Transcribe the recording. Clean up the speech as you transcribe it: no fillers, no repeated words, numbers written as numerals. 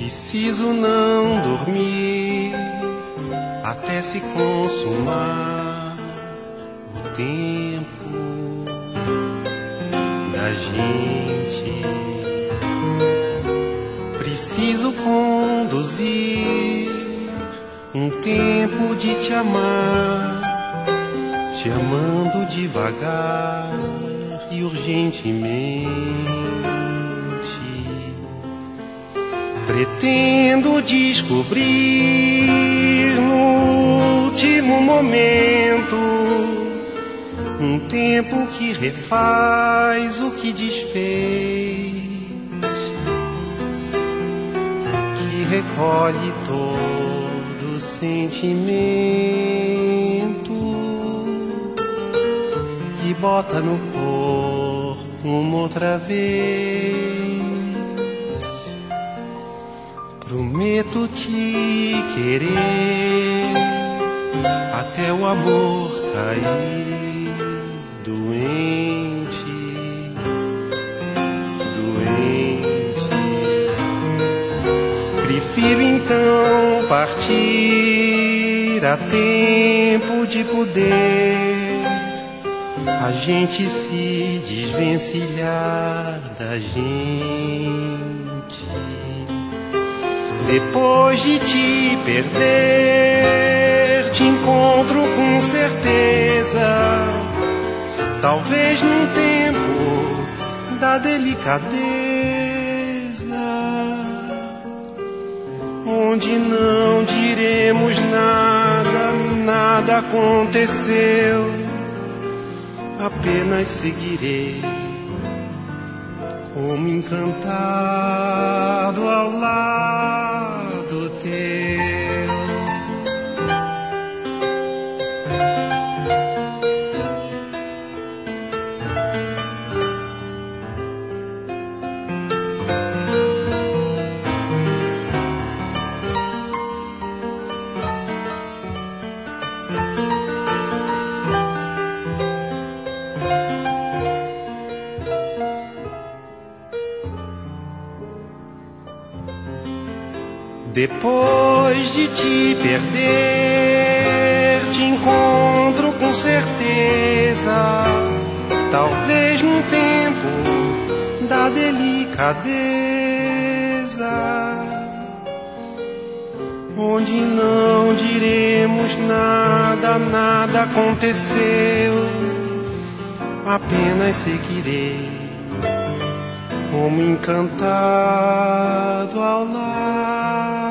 Preciso não dormir até se consumar o tempo da gente. Preciso conduzir um tempo de te amar, te amando devagar e urgentemente. Pretendo descobrir no último momento um tempo que refaz o que desfez, que recolhe todo sentimento, que bota no corpo uma outra vez. Prometo te querer até o amor cair doente, doente. Prefiro então partir a tempo de poder a gente se desvencilhar da gente. Depois de te perder, te encontro com certeza, talvez num tempo da delicadeza, onde não diremos nada, nada aconteceu, apenas seguirei como encantado ao lado teu. Depois de te perder, te encontro com certeza, talvez num tempo da delicadeza, onde não diremos nada, nada aconteceu, apenas seguirei como encantado ao lado